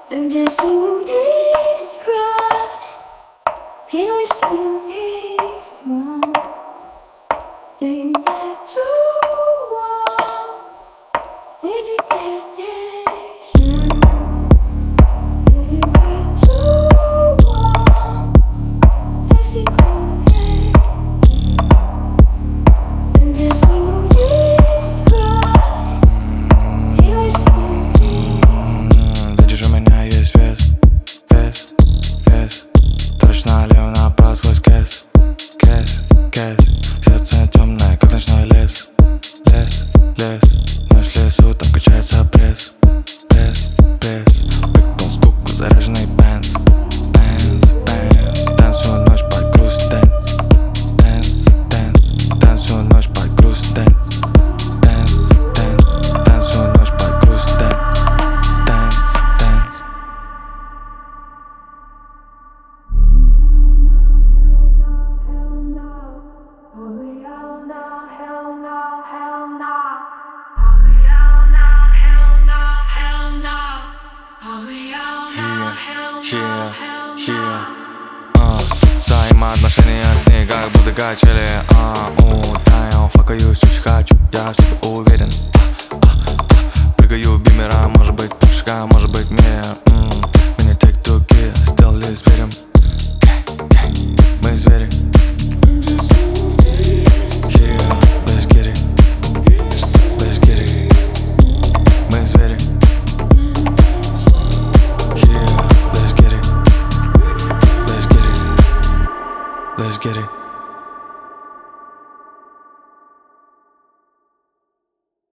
Здесь есть кровь, здесь есть мать. Ты не чувствуешь, ты Видишь, у меня есть вес, вес, вес. Точно лев направо сквозь кэс, кэс, кэс. Сердце темное, как ночной лес, лес, лес. Ночь в лесу, там качается пресс, пресс, пресс. Бэкбон, скука, заряженный бенз, бенз, бенз. Танцую ночь под груз дэнс, дэнс, дэнс. Танцую ночь под груз дэнс, дэнс, дэнс. Танцую ночь под груз дэнс, дэнс, дэнс. Взаимоотношения с ней как будто качели.